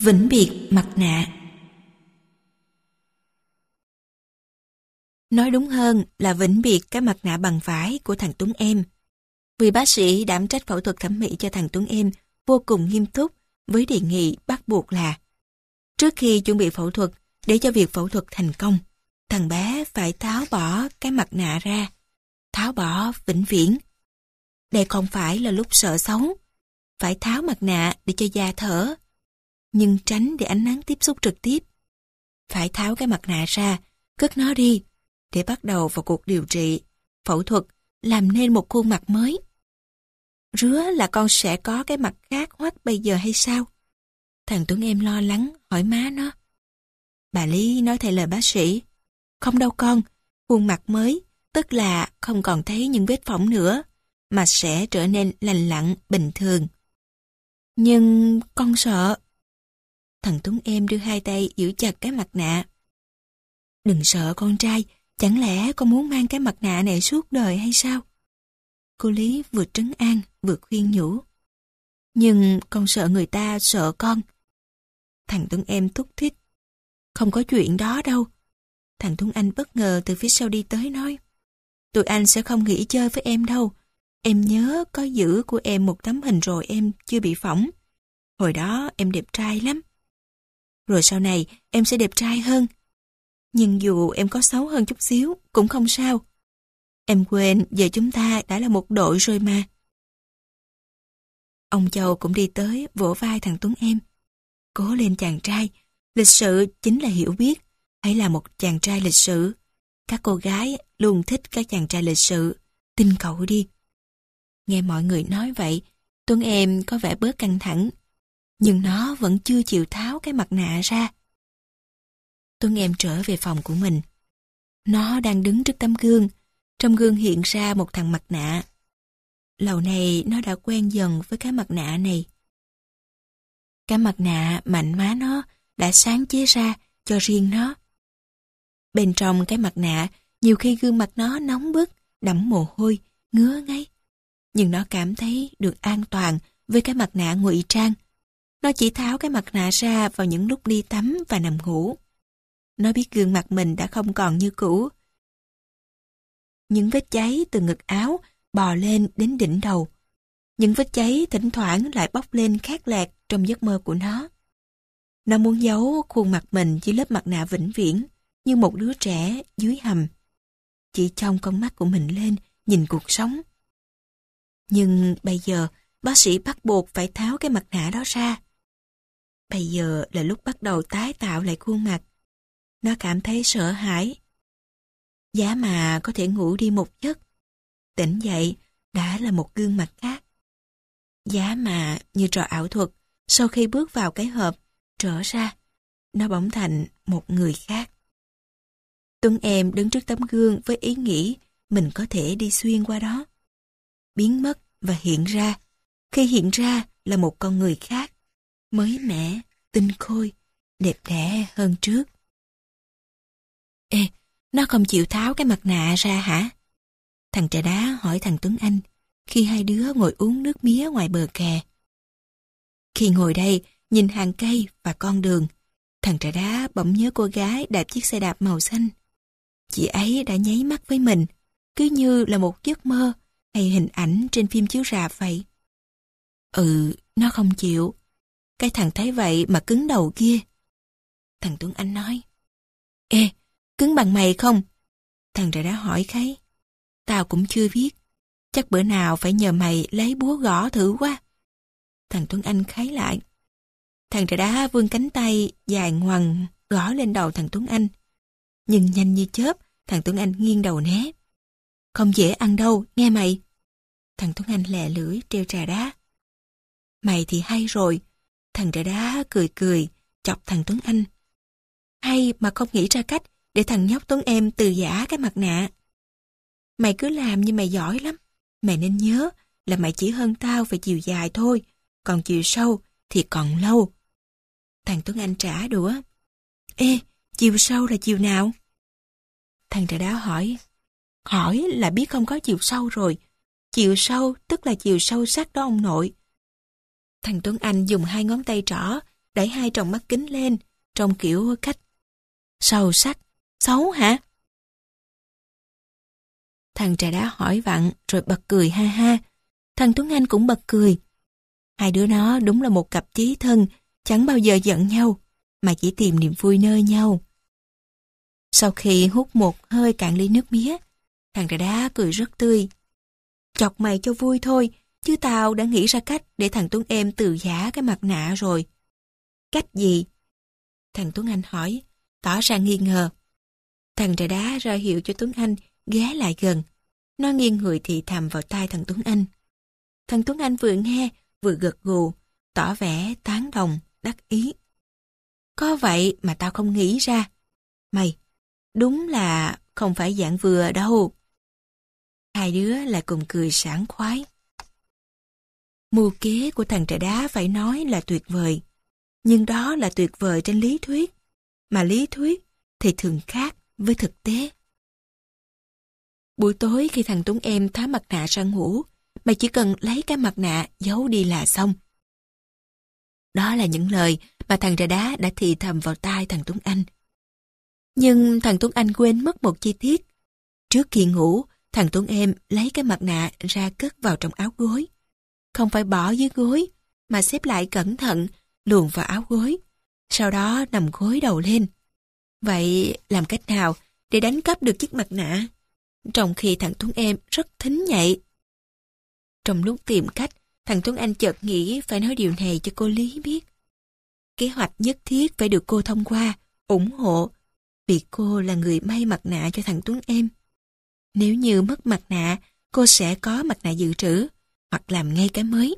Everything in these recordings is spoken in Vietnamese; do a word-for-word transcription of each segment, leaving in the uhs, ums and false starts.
Vĩnh biệt mặt nạ. Nói đúng hơn là vĩnh biệt cái mặt nạ bằng vải của thằng Tuấn em. Vì bác sĩ đảm trách phẫu thuật thẩm mỹ cho thằng Tuấn em vô cùng nghiêm túc với đề nghị bắt buộc là trước khi chuẩn bị phẫu thuật, để cho việc phẫu thuật thành công, thằng bé phải tháo bỏ cái mặt nạ ra, tháo bỏ vĩnh viễn. Đây không phải là lúc sợ xấu, phải tháo mặt nạ để cho da thở, nhưng tránh để ánh nắng tiếp xúc trực tiếp. Phải tháo cái mặt nạ ra, cất nó đi, để bắt đầu vào cuộc điều trị, phẫu thuật, làm nên một khuôn mặt mới. Rứa là con sẽ có cái mặt khác hoắt bây giờ hay sao? Thằng Tuấn em lo lắng hỏi má nó. Bà Lý nói theo lời bác sĩ. Không đâu con, khuôn mặt mới, tức là không còn thấy những vết phỏng nữa, mà sẽ trở nên lành lặn, bình thường. Nhưng con sợ. Thằng Tuấn em đưa hai tay giữ chặt cái mặt nạ. Đừng sợ con trai, chẳng lẽ con muốn mang cái mặt nạ này suốt đời hay sao? Cô Lý vừa trấn an, vừa khuyên nhủ. Nhưng con sợ người ta sợ con. Thằng Tuấn em thúc thích. Không có chuyện đó đâu. Thằng Tuấn Anh bất ngờ từ phía sau đi tới nói. Tụi anh sẽ không nghỉ chơi với em đâu. Em nhớ có giữ của em một tấm hình rồi em chưa bị phỏng. Hồi đó em đẹp trai lắm. Rồi sau này em sẽ đẹp trai hơn. Nhưng dù em có xấu hơn chút xíu cũng không sao. Em quên giờ chúng ta đã là một đội rồi mà. Ông Châu cũng đi tới vỗ vai thằng Tuấn em. Cố lên chàng trai, lịch sự chính là hiểu biết. Hãy là một chàng trai lịch sự. Các cô gái luôn thích các chàng trai lịch sự. Tin cậu đi. Nghe mọi người nói vậy, Tuấn em có vẻ bớt căng thẳng. Nhưng nó vẫn chưa chịu tháo cái mặt nạ ra. Tuấn em trở về phòng của mình. Nó đang đứng trước tấm gương. Trong gương hiện ra một thằng mặt nạ. Lâu nay nó đã quen dần với cái mặt nạ này. Cái mặt nạ mạnh má nó đã sáng chế ra cho riêng nó. Bên trong cái mặt nạ, nhiều khi gương mặt nó nóng bức, đẫm mồ hôi, ngứa ngáy. Nhưng nó cảm thấy được an toàn với cái mặt nạ ngụy trang. Nó chỉ tháo cái mặt nạ ra vào những lúc đi tắm và nằm ngủ. Nó biết gương mặt mình đã không còn như cũ. Những vết cháy từ ngực áo bò lên đến đỉnh đầu. Những vết cháy thỉnh thoảng lại bốc lên khét lẹt trong giấc mơ của nó. Nó muốn giấu khuôn mặt mình dưới lớp mặt nạ vĩnh viễn, như một đứa trẻ dưới hầm. Chỉ trong con mắt của mình lên nhìn cuộc sống. Nhưng bây giờ bác sĩ bắt buộc phải tháo cái mặt nạ đó ra. Bây giờ là lúc bắt đầu tái tạo lại khuôn mặt. Nó cảm thấy sợ hãi. Giá mà có thể ngủ đi một giấc, tỉnh dậy đã là một gương mặt khác. Giá mà như trò ảo thuật, sau khi bước vào cái hộp, trở ra, nó bỗng thành một người khác. Tuấn em đứng trước tấm gương với ý nghĩ mình có thể đi xuyên qua đó. Biến mất và hiện ra. Khi hiện ra là một con người khác, mới mẻ, tinh khôi, đẹp đẽ hơn trước. Ê, nó không chịu tháo cái mặt nạ ra hả? Thằng Trà Đá hỏi thằng Tuấn Anh khi hai đứa ngồi uống nước mía ngoài bờ kè. Khi ngồi đây, nhìn hàng cây và con đường, thằng Trà Đá bỗng nhớ cô gái đạp chiếc xe đạp màu xanh. Chị ấy đã nháy mắt với mình, cứ như là một giấc mơ hay hình ảnh trên phim chiếu rạp vậy. Ừ, nó không chịu. Cái thằng thấy vậy mà cứng đầu kia. Thằng Tuấn Anh nói. Ê, cứng bằng mày không? Thằng Trà Đá hỏi kháy. Tao cũng chưa biết. Chắc bữa nào phải nhờ mày lấy búa gõ thử quá. Thằng Tuấn Anh kháy lại. Thằng Trà Đá vươn cánh tay dài ngoằng gõ lên đầu thằng Tuấn Anh. Nhưng nhanh như chớp, thằng Tuấn Anh nghiêng đầu né. Không dễ ăn đâu, nghe mày. Thằng Tuấn Anh lè lưỡi trêu Trà Đá. Mày thì hay rồi. Thằng Trà Đá cười cười, chọc thằng Tuấn Anh. Hay mà không nghĩ ra cách để thằng nhóc Tuấn em từ giả cái mặt nạ. Mày cứ làm như mày giỏi lắm. Mày nên nhớ là mày chỉ hơn tao về chiều dài thôi, còn chiều sâu thì còn lâu. Thằng Tuấn Anh trả đũa. Ê, chiều sâu là chiều nào? Thằng Trà Đá hỏi. Hỏi là biết không có chiều sâu rồi. Chiều sâu tức là chiều sâu sắc đó ông nội. Thằng Tuấn Anh dùng hai ngón tay trỏ đẩy hai tròng mắt kính lên, trong kiểu cách sâu sắc, xấu hả? Thằng trà đá hỏi vặn rồi bật cười ha ha. Thằng Tuấn Anh cũng bật cười. Hai đứa nó đúng là một cặp chí thân, chẳng bao giờ giận nhau, mà chỉ tìm niềm vui nơi nhau. Sau khi hút một hơi cạn ly nước mía, thằng trà đá cười rất tươi. Chọc mày cho vui thôi, chứ tao đã nghĩ ra cách để thằng Tuấn em từ giả cái mặt nạ rồi. Cách gì? Thằng Tuấn Anh hỏi, tỏ ra nghi ngờ. Thằng trà đá ra hiệu cho Tuấn Anh ghé lại gần. Nó nghiêng người thì thầm vào tai thằng Tuấn Anh. Thằng Tuấn Anh vừa nghe, vừa gật gù, tỏ vẻ tán đồng, đắc ý. Có vậy mà tao không nghĩ ra. Mày, đúng là không phải dạng vừa đâu. Hai đứa lại cùng cười sảng khoái. Mưu kế của thằng trà đá phải nói là tuyệt vời. Nhưng đó là tuyệt vời trên lý thuyết. Mà lý thuyết thì thường khác với thực tế. Buổi tối khi thằng Tuấn em tháo mặt nạ ra ngủ, mày chỉ cần lấy cái mặt nạ giấu đi là xong. Đó là những lời mà thằng trà đá đã thì thầm vào tai thằng Tuấn Anh. Nhưng thằng Tuấn Anh quên mất một chi tiết. Trước khi ngủ, thằng Tuấn em lấy cái mặt nạ ra cất vào trong áo gối. Không phải bỏ dưới gối, mà xếp lại cẩn thận, luồn vào áo gối. Sau đó nằm gối đầu lên. Vậy làm cách nào để đánh cắp được chiếc mặt nạ? Trong khi thằng Tuấn em rất thính nhạy. Trong lúc tìm cách, thằng Tuấn Anh chợt nghĩ phải nói điều này cho cô Lý biết. Kế hoạch nhất thiết phải được cô thông qua, ủng hộ, vì cô là người may mặt nạ cho thằng Tuấn em. Nếu như mất mặt nạ, cô sẽ có mặt nạ dự trữ, hoặc làm ngay cái mới.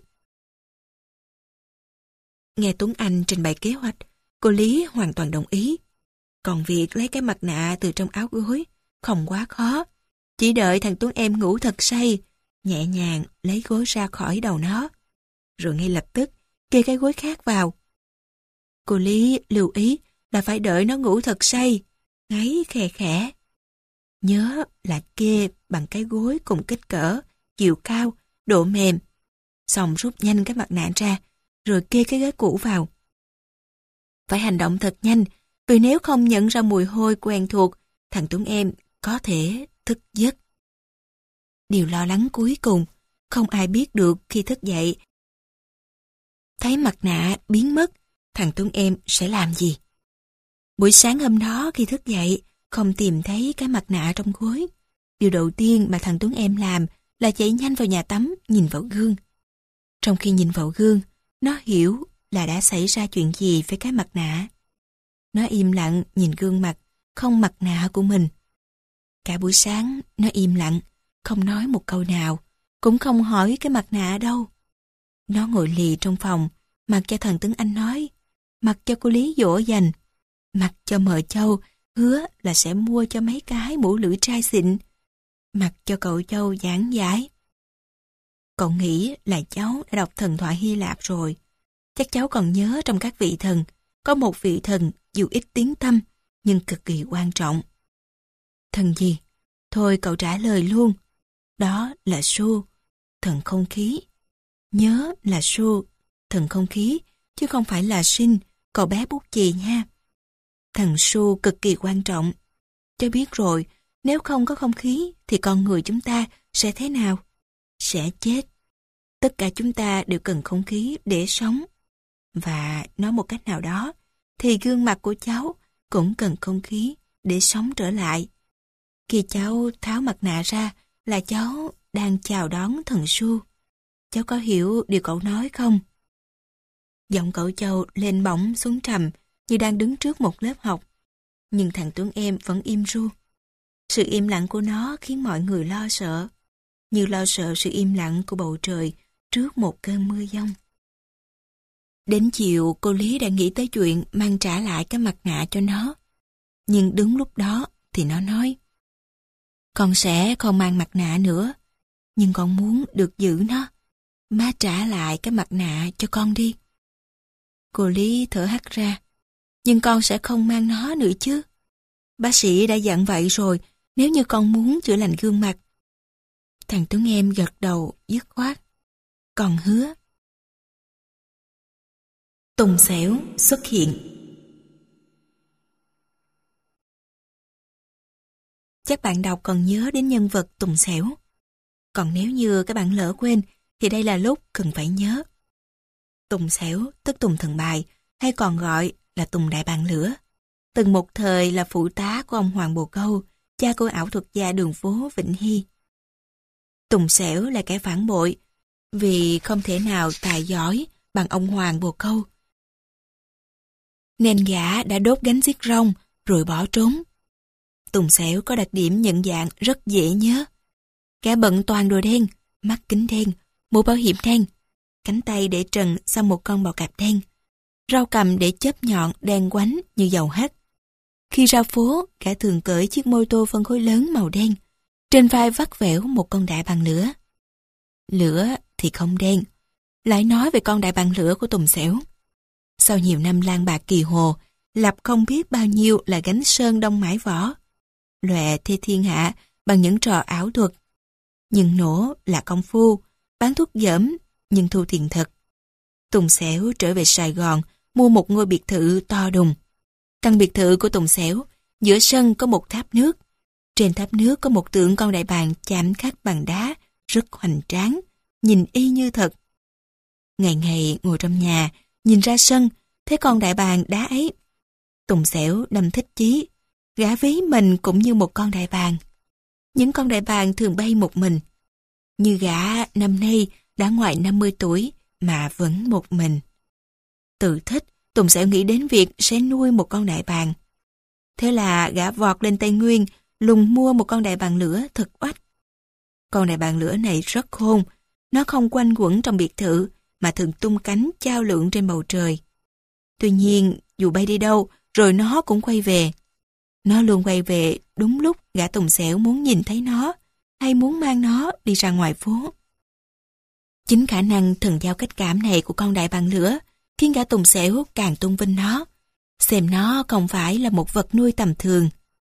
Nghe Tuấn Anh trình bày kế hoạch, cô Lý hoàn toàn đồng ý. Còn việc lấy cái mặt nạ từ trong áo gối không quá khó. Chỉ đợi thằng Tuấn em ngủ thật say, nhẹ nhàng lấy gối ra khỏi đầu nó, rồi ngay lập tức kê cái gối khác vào. Cô Lý lưu ý là phải đợi nó ngủ thật say, ngáy khe khẽ. Nhớ là kê bằng cái gối cùng kích cỡ, chiều cao, độ mềm. Xong rút nhanh cái mặt nạ ra, rồi kê cái gối cũ vào. Phải hành động thật nhanh, vì nếu không nhận ra mùi hôi quen thuộc, thằng Tuấn em có thể thức giấc. Điều lo lắng cuối cùng, không ai biết được khi thức dậy. Thấy mặt nạ biến mất, thằng Tuấn em sẽ làm gì? Buổi sáng hôm đó khi thức dậy, không tìm thấy cái mặt nạ trong gối. Điều đầu tiên mà thằng Tuấn em làm là chạy nhanh vào nhà tắm, nhìn vào gương. Trong khi nhìn vào gương, nó hiểu là đã xảy ra chuyện gì với cái mặt nạ. Nó im lặng nhìn gương mặt, không mặt nạ của mình. Cả buổi sáng, nó im lặng, không nói một câu nào, cũng không hỏi cái mặt nạ đâu. Nó ngồi lì trong phòng, mặc cho thằng Tuấn Anh nói, mặc cho cô Lý dỗ dành, mặc cho mợ Châu hứa là sẽ mua cho mấy cái mũ lưỡi trai xịn, mặc cho cậu Châu giảng giải. Cậu nghĩ là cháu đã đọc thần thoại Hy Lạp rồi. Chắc cháu còn nhớ trong các vị thần, có một vị thần dù ít tiếng tăm, nhưng cực kỳ quan trọng. Thần gì? Thôi cậu trả lời luôn. Đó là Su, thần không khí. Nhớ là Su, thần không khí, chứ không phải là Sinh, cậu bé bút chì nha. Thần Su cực kỳ quan trọng. Cháu biết rồi, nếu không có không khí thì con người chúng ta sẽ thế nào? Sẽ chết. Tất cả chúng ta đều cần không khí để sống. Và nói một cách nào đó, thì gương mặt của cháu cũng cần không khí để sống trở lại. Khi cháu tháo mặt nạ ra là cháu đang chào đón thần Su. Cháu có hiểu điều cậu nói không? Giọng cậu Châu lên bổng xuống trầm như đang đứng trước một lớp học. Nhưng thằng Tuấn em vẫn im ru. Sự im lặng của nó khiến mọi người lo sợ, như lo sợ sự im lặng của bầu trời trước một cơn mưa giông. Đến chiều, cô Lý đã nghĩ tới chuyện mang trả lại cái mặt nạ cho nó. Nhưng đúng lúc đó thì nó nói, con sẽ không mang mặt nạ nữa, nhưng con muốn được giữ nó. Má trả lại cái mặt nạ cho con đi. Cô Lý thở hắt ra, nhưng con sẽ không mang nó nữa chứ. Bác sĩ đã dặn vậy rồi, nếu như con muốn chữa lành gương mặt. Thằng Tuấn em gật đầu dứt khoát. Con hứa. Tùng Xẻo xuất hiện. Chắc bạn đọc còn nhớ đến nhân vật Tùng Xẻo. Còn nếu như các bạn lỡ quên thì đây là lúc cần phải nhớ. Tùng Xẻo tức Tùng Thần Bài, hay còn gọi là Tùng Đại Bàng Lửa, từng một thời là phụ tá của ông Hoàng Bồ Câu, cha của ảo thuật gia đường phố Vĩnh Hy. Tùng Xẻo là kẻ phản bội vì không thể nào tài giỏi bằng ông Hoàng Bồ Câu, nên gã đã đốt gánh giết rong rồi bỏ trốn. Tùng Xẻo có đặc điểm nhận dạng rất dễ nhớ. Gã bận toàn đồ đen, mắt kính đen, mũ bảo hiểm đen, cánh tay để trần sau một con bò cạp đen, rau cầm để chớp nhọn đen quánh như dầu hắt. Khi ra phố, gã thường cởi chiếc mô tô phân khối lớn màu đen, trên vai vắt vẻo một con đại bàng lửa. Lửa thì không đen. Lại nói về con đại bàng lửa của Tùng Xẻo. Sau nhiều năm lang bạc kỳ hồ, lập không biết bao nhiêu là gánh sơn đông mãi võ, lòe thê thiên hạ bằng những trò ảo thuật. Nhưng nổ là công phu, bán thuốc dởm nhưng thu tiền thật. Tùng Xẻo trở về Sài Gòn, mua một ngôi biệt thự to đùng. Căn biệt thự của Tùng Xẻo, giữa sân có một tháp nước. Trên tháp nước có một tượng con đại bàng chạm khắc bằng đá, rất hoành tráng, nhìn y như thật. Ngày ngày ngồi trong nhà, nhìn ra sân, thấy con đại bàng đá ấy. Tùng Xẻo đâm thích chí, gã ví mình cũng như một con đại bàng. Những con đại bàng thường bay một mình. Như gã năm nay đã ngoài năm mươi tuổi mà vẫn một mình. Tự thích, Tùng Xẻo nghĩ đến việc sẽ nuôi một con đại bàng. Thế là gã vọt lên Tây Nguyên, lùng mua một con đại bàng lửa thật oách. Con đại bàng lửa này rất khôn, nó không quanh quẩn trong biệt thự mà thường tung cánh chao lượn trên bầu trời. Tuy nhiên, dù bay đi đâu, rồi nó cũng quay về. Nó luôn quay về đúng lúc gã Tùng Xẻo muốn nhìn thấy nó, hay muốn mang nó đi ra ngoài phố. Chính khả năng thần giao cách cảm này của con đại bàng lửa khiến gã Tùng Xẻo càng tôn vinh nó, xem nó không phải là một vật nuôi tầm thường.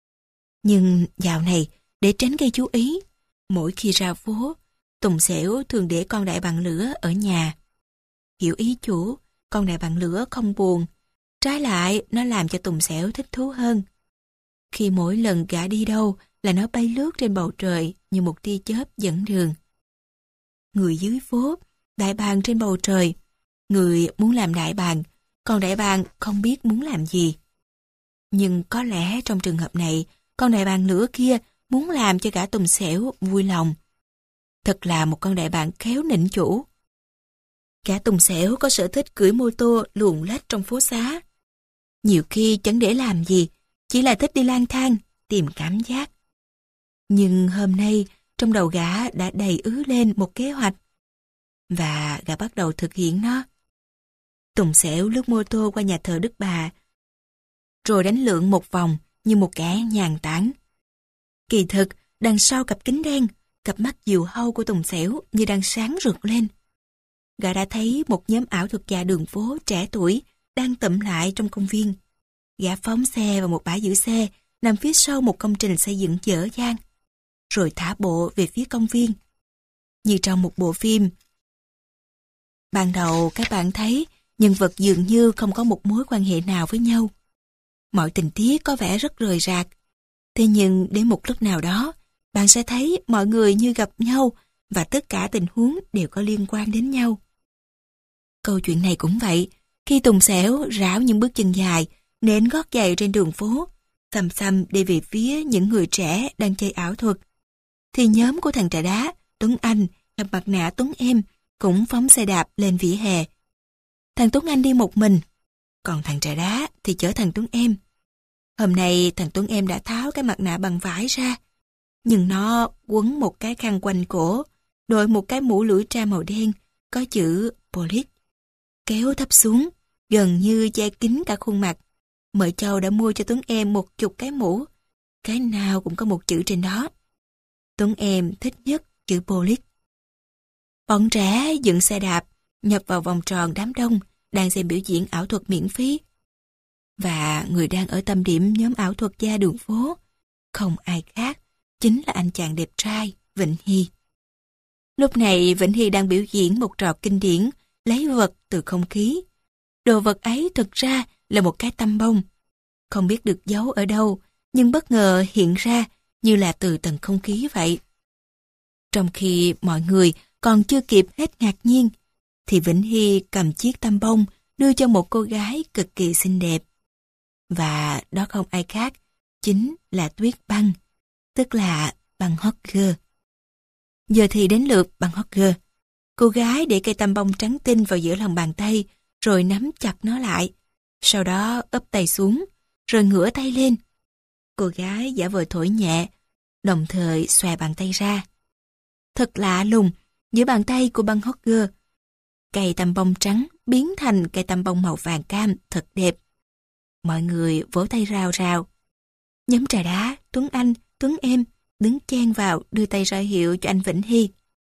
Nhưng dạo này, để tránh gây chú ý, mỗi khi ra phố, Tùng Xẻo thường để con đại bàng lửa ở nhà. Hiểu ý chủ, con đại bàng lửa không buồn, trái lại nó làm cho Tùng Xẻo thích thú hơn. Khi mỗi lần gã đi đâu là nó bay lướt trên bầu trời như một tia chớp dẫn đường. Người dưới phố, đại bàng trên bầu trời. Người muốn làm đại bàng, còn đại bàng không biết muốn làm gì. Nhưng có lẽ trong trường hợp này, con đại bàng lửa kia muốn làm cho gã Tùng Xẻo vui lòng. Thật là một con đại bàng khéo nịnh chủ. Gã Tùng Xẻo có sở thích cưỡi mô tô luồn lách trong phố xá. Nhiều khi chẳng để làm gì, chỉ là thích đi lang thang, tìm cảm giác. Nhưng hôm nay, trong đầu gã đã đầy ứ lên một kế hoạch. Và gã bắt đầu thực hiện nó. Tùng Xẻo lướt mô tô qua nhà thờ Đức Bà, rồi đánh lượn một vòng như một kẻ nhàn tản. Kỳ thực, đằng sau cặp kính đen, cặp mắt diều hâu của Tùng Xẻo như đang sáng rực lên. Gã đã thấy một nhóm ảo thuật gia đường phố trẻ tuổi đang tụm lại trong công viên. Gã phóng xe vào một bãi giữ xe nằm phía sau một công trình xây dựng dở dang, rồi thả bộ về phía công viên. Như trong một bộ phim. Ban đầu các bạn thấy nhân vật dường như không có một mối quan hệ nào với nhau. Mọi tình tiết có vẻ rất rời rạc. Thế nhưng đến một lúc nào đó, bạn sẽ thấy mọi người như gặp nhau và tất cả tình huống đều có liên quan đến nhau. Câu chuyện này cũng vậy. Khi Tùng Xẻo rảo những bước chân dài, nện gót giày trên đường phố, xăm xăm đi về phía những người trẻ đang chơi ảo thuật, thì nhóm của thằng trà đá, Tuấn Anh, gặp mặt nạ Tuấn Em cũng phóng xe đạp lên vỉa hè. Thằng Tuấn Anh đi một mình, còn thằng trà đá thì chở thằng Tuấn Em. Hôm nay thằng Tuấn Em đã tháo cái mặt nạ bằng vải ra, nhưng nó quấn một cái khăn quanh cổ, đội một cái mũ lưỡi tra màu đen có chữ Police, kéo thấp xuống, gần như che kín cả khuôn mặt. Mợ Châu đã mua cho Tuấn Em một chục cái mũ, cái nào cũng có một chữ trên đó. Tuấn Em thích nhất chữ Police. Bọn trẻ dựng xe đạp, nhập vào vòng tròn đám đông đang xem biểu diễn ảo thuật miễn phí. Và người đang ở tâm điểm nhóm ảo thuật gia đường phố, không ai khác, chính là anh chàng đẹp trai Vĩnh Hy. Lúc này Vĩnh Hy đang biểu diễn một trò kinh điển lấy vật từ không khí. đồ vật ấy thực ra là một cái tăm bông. Không biết được giấu ở đâu, nhưng bất ngờ hiện ra như là từ tầng không khí vậy. Trong khi mọi người còn chưa kịp hết ngạc nhiên, thì Vĩnh Hy cầm chiếc tăm bông đưa cho một cô gái cực kỳ xinh đẹp. Và đó không ai khác, chính là Tuyết Băng, tức là Băng Hogger. Giờ thì đến lượt Băng Hogger. Cô gái để cây tăm bông trắng tinh vào giữa lòng bàn tay, rồi nắm chặt nó lại. Sau đó ấp tay xuống, rồi ngửa tay lên. Cô gái giả vờ thổi nhẹ, đồng thời xòe bàn tay ra. Thật lạ lùng, giữa bàn tay của Băng Hogger, cây tăm bông trắng biến thành cây tăm bông màu vàng cam thật đẹp. Mọi người vỗ tay rào rào. Nhóm trà đá, Tuấn Anh, Tuấn Em đứng chen vào đưa tay ra hiệu cho anh Vĩnh Hy.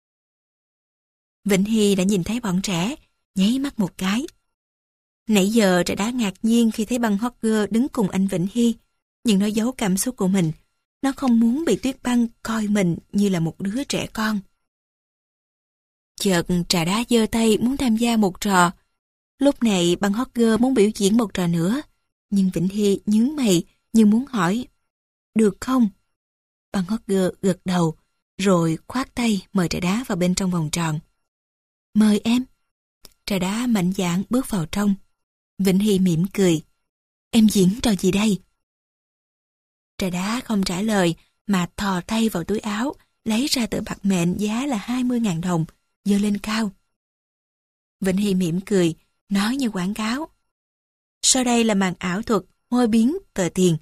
Vĩnh Hy đã nhìn thấy bọn trẻ, nháy mắt một cái. Nãy giờ trà đá ngạc nhiên khi thấy Băng Hogger đứng cùng anh Vĩnh Hy, nhưng nó giấu cảm xúc của mình. Nó không muốn bị Tuyết Băng coi mình như là một đứa trẻ con. Chợt trà đá giơ tay muốn tham gia một trò. Lúc này Băng Hogger muốn biểu diễn một trò nữa, nhưng Vĩnh Hy nhướng mày như muốn hỏi, được không? Băng Hogger gật đầu, rồi khoát tay mời trà đá vào bên trong vòng tròn. Mời em. Trà đá mạnh dạn bước vào trong. Vĩnh Hy mỉm cười. Em diễn trò gì đây? Trà đá không trả lời mà thò tay vào túi áo, lấy ra tờ bạc mệnh giá là hai mươi nghìn đồng, giơ lên cao. Vĩnh Hy mỉm cười, nói như quảng cáo. Sau đây là màn ảo thuật hôi biến tờ tiền.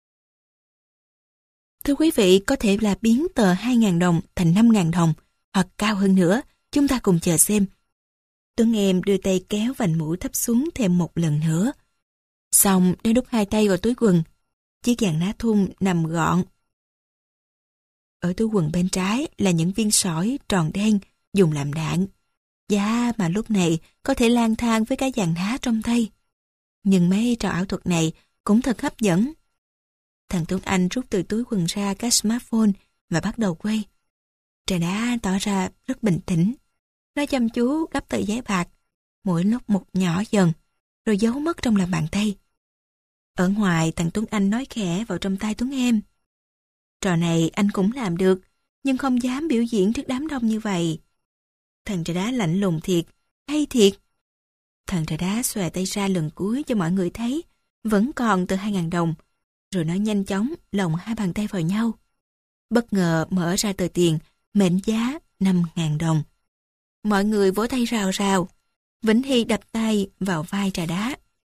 Thưa quý vị, có thể là biến tờ hai nghìn đồng thành năm nghìn đồng, hoặc cao hơn nữa, chúng ta cùng chờ xem. Tuấn Em đưa tay kéo vành mũ thấp xuống thêm một lần nữa. Xong, đã đút hai tay vào túi quần. Chiếc vàng ná thun nằm gọn. Ở túi quần bên trái là những viên sỏi tròn đen dùng làm đạn. Giá mà lúc này có thể lang thang với cái vàng ná trong tay. Nhưng mấy trò ảo thuật này cũng thật hấp dẫn. Thằng Tuấn Anh rút từ túi quần ra cái smartphone và bắt đầu quay. Trà đá tỏ ra rất bình tĩnh. Nó chăm chú gấp tờ giấy bạc, mỗi lúc một nhỏ dần, rồi giấu mất trong lòng bàn tay. Ở ngoài, thằng Tuấn Anh nói khẽ vào trong tai Tuấn Em. Trò này anh cũng làm được, nhưng không dám biểu diễn trước đám đông như vậy. Thằng trà đá lạnh lùng thiệt, hay thiệt. Thằng trà đá xòe tay ra lần cuối cho mọi người thấy, vẫn còn tờ hai nghìn đồng, rồi nó nhanh chóng lồng hai bàn tay vào nhau. Bất ngờ mở ra tờ tiền, mệnh giá năm nghìn đồng. Mọi người vỗ tay rào rào. Vĩnh Hy đập tay vào vai trà đá.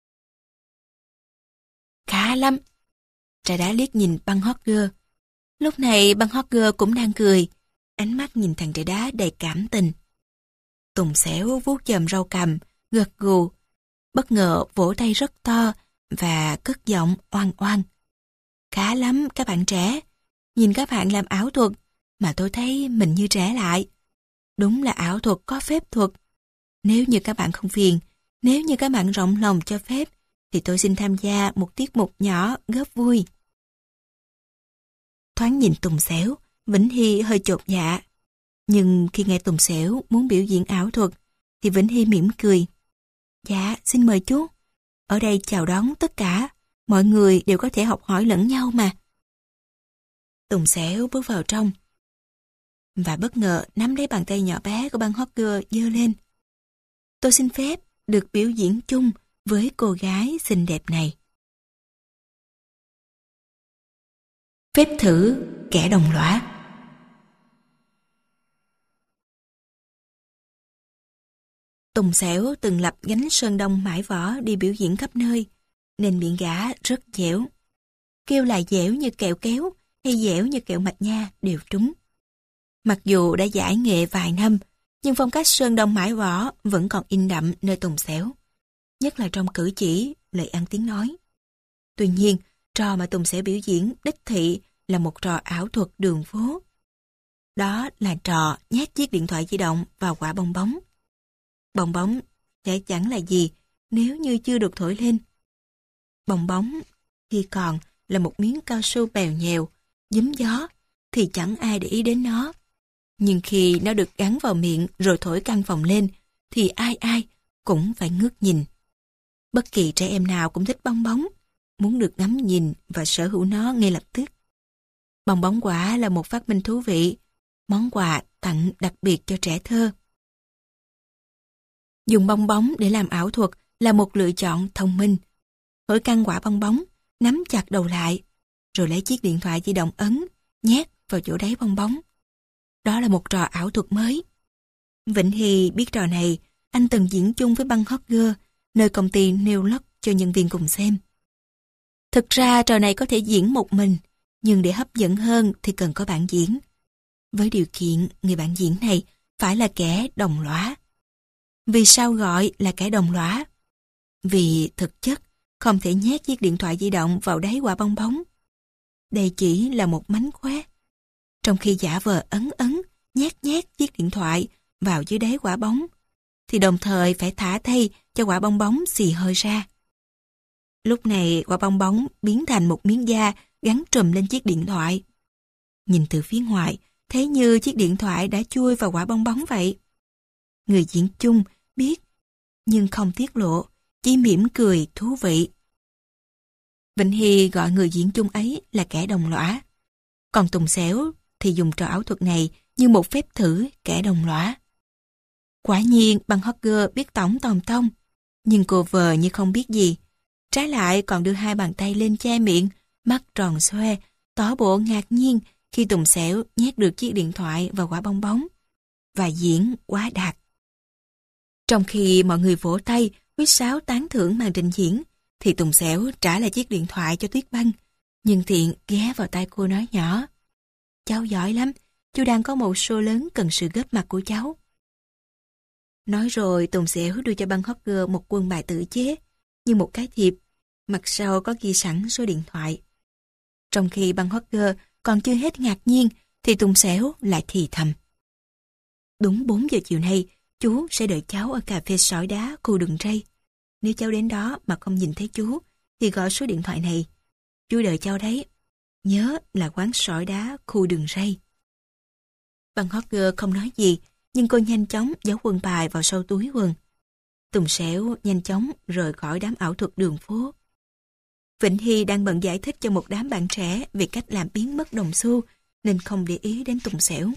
Khá lắm. Trà đá liếc nhìn Băng Hogger. Lúc này Băng Hogger cũng đang cười, ánh mắt nhìn thằng trà đá đầy cảm tình. Tùng xẻo vuốt chòm râu cằm, gật gù, bất ngờ vỗ tay rất to và cất giọng oan oan. Khá lắm các bạn trẻ, nhìn các bạn làm ảo thuật mà tôi thấy mình như trẻ lại. Đúng là ảo thuật có phép thuật. Nếu như các bạn không phiền, nếu như các bạn rộng lòng cho phép, thì tôi xin tham gia một tiết mục nhỏ góp vui. Thoáng nhìn Tùng xẻo, Vĩnh Hy hơi chột dạ. Nhưng khi nghe Tùng xẻo muốn biểu diễn ảo thuật, thì Vĩnh Hy mỉm cười. Dạ, xin mời chú. Ở đây chào đón tất cả, mọi người đều có thể học hỏi lẫn nhau mà. Tùng xẻo bước vào trong, và bất ngờ nắm lấy bàn tay nhỏ bé của Băng Hogger giơ lên. Tôi xin phép được biểu diễn chung với cô gái xinh đẹp này. Phép thử kẻ đồng lõa. Tùng xẻo từng lập gánh sơn đông mãi võ đi biểu diễn khắp nơi, nên miệng gã rất dẻo. Kêu là dẻo như kẹo kéo hay dẻo như kẹo mạch nha đều trúng. Mặc dù đã giải nghệ vài năm, nhưng phong cách sơn đông mãi võ vẫn còn in đậm nơi Tùng xẻo, nhất là trong cử chỉ, lời ăn tiếng nói. Tuy nhiên, trò mà Tùng xẻo biểu diễn đích thị là một trò ảo thuật đường phố. Đó là trò nhét chiếc điện thoại di động vào quả bong bóng. Bong bóng sẽ chẳng là gì nếu như chưa được thổi lên. Bong bóng khi còn là một miếng cao su bèo nhèo, giấm gió, thì chẳng ai để ý đến nó. Nhưng khi nó được gắn vào miệng rồi thổi căn phòng lên, thì ai ai cũng phải ngước nhìn. Bất kỳ trẻ em nào cũng thích bong bóng, muốn được ngắm nhìn và sở hữu nó ngay lập tức. Bong bóng quả là một phát minh thú vị, món quà tặng đặc biệt cho trẻ thơ. Dùng bong bóng để làm ảo thuật là một lựa chọn thông minh. Hỡi căn quả bong bóng, nắm chặt đầu lại, rồi lấy chiếc điện thoại di động ấn, nhét vào chỗ đáy bong bóng. Đó là một trò ảo thuật mới. Vịnh Hy biết trò này, anh từng diễn chung với băng Hogger, nơi công ty nêu lót cho nhân viên cùng xem. Thực ra trò này có thể diễn một mình, nhưng để hấp dẫn hơn thì cần có bạn diễn. Với điều kiện người bạn diễn này phải là kẻ đồng lõa. Vì sao gọi là kẻ đồng lõa? Vì thực chất không thể nhét chiếc điện thoại di động vào đáy quả bong bóng. Đây chỉ là một mánh khóe. Trong khi giả vờ ấn ấn, nhét nhét chiếc điện thoại vào dưới đáy quả bóng, thì đồng thời phải thả tay cho quả bong bóng xì hơi ra. Lúc này quả bong bóng biến thành một miếng da gắn trùm lên chiếc điện thoại. Nhìn từ phía ngoài, thấy như chiếc điện thoại đã chui vào quả bong bóng vậy. Người diễn chung biết, nhưng không tiết lộ, chỉ mỉm cười thú vị. Vịnh Hy gọi người diễn chung ấy là kẻ đồng lõa. Còn Tùng Xẻo thì dùng trò ảo thuật này như một phép thử kẻ đồng lõa. Quả nhiên băng Hogger biết tổng tòm tông, nhưng cô vờ như không biết gì. Trái lại còn đưa hai bàn tay lên che miệng, mắt tròn xoe, tỏ bộ ngạc nhiên khi Tùng Xẻo nhét được chiếc điện thoại vào quả bong bóng. Và diễn quá đạt. Trong khi mọi người vỗ tay, huýt sáo tán thưởng màn trình diễn, thì Tùng Xẻo trả lại chiếc điện thoại cho Tuyết Băng, nhưng tiện ghé vào tai cô nói nhỏ: "Cháu giỏi lắm, chú đang có một show lớn cần sự góp mặt của cháu." Nói rồi Tùng Xẻo đưa cho băng Hogger một quân bài tự chế, như một cái thiệp, mặt sau có ghi sẵn số điện thoại. Trong khi băng Hogger còn chưa hết ngạc nhiên, thì Tùng Xẻo lại thì thầm: "Đúng bốn giờ chiều nay, chú sẽ đợi cháu ở cà phê sỏi đá khu Đường Ray. Nếu cháu đến đó mà không nhìn thấy chú, thì gọi số điện thoại này. Chú đợi cháu đấy. Nhớ là quán sỏi đá khu Đường Ray." Băng Hogger không nói gì, nhưng cô nhanh chóng giấu quân bài vào sau túi quần. Tùng Xẻo nhanh chóng rời khỏi đám ảo thuật đường phố. Vịnh Hy đang bận giải thích cho một đám bạn trẻ về cách làm biến mất đồng xu, nên không để ý đến Tùng Xẻo.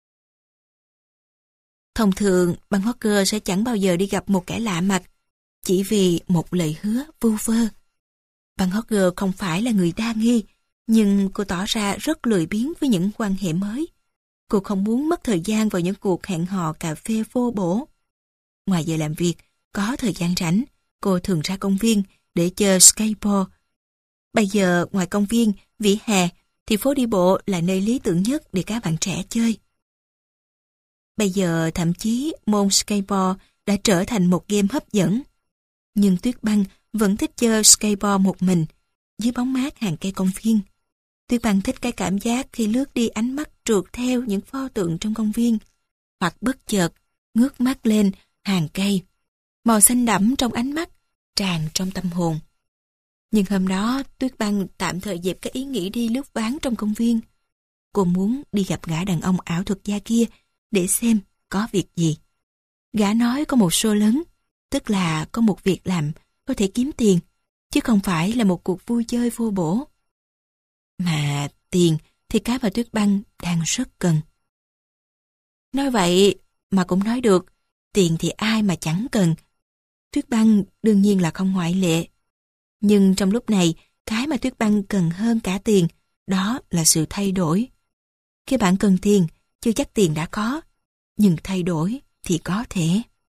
Thông thường, băng Hogger sẽ chẳng bao giờ đi gặp một kẻ lạ mặt, chỉ vì một lời hứa vu vơ. Băng Hogger không phải là người đa nghi, nhưng cô tỏ ra rất lười biếng với những quan hệ mới. Cô không muốn mất thời gian vào những cuộc hẹn hò cà phê vô bổ. Ngoài giờ làm việc, có thời gian rảnh, cô thường ra công viên để chơi skateboard. Bây giờ, ngoài công viên, vỉa hè, thì phố đi bộ là nơi lý tưởng nhất để các bạn trẻ chơi. Bây giờ, thậm chí, môn skateboard đã trở thành một game hấp dẫn. Nhưng Tuyết Băng vẫn thích chơi skateboard một mình, dưới bóng mát hàng cây công viên. Tuyết Băng thích cái cảm giác khi lướt đi ánh mắt trượt theo những pho tượng trong công viên, hoặc bất chợt ngước mắt lên hàng cây, màu xanh đậm trong ánh mắt, tràn trong tâm hồn. Nhưng hôm đó Tuyết Băng tạm thời dẹp cái ý nghĩ đi lướt ván trong công viên. Cô muốn đi gặp gã đàn ông ảo thuật gia kia để xem có việc gì. Gã nói có một show lớn, tức là có một việc làm có thể kiếm tiền, chứ không phải là một cuộc vui chơi vô bổ. Mà tiền thì cái mà Tuyết Băng đang rất cần. Nói vậy mà cũng nói được, tiền thì ai mà chẳng cần. Tuyết Băng đương nhiên là không ngoại lệ. Nhưng trong lúc này, cái mà Tuyết Băng cần hơn cả tiền, đó là sự thay đổi. Khi bạn cần tiền, chưa chắc tiền đã có, nhưng thay đổi thì có thể.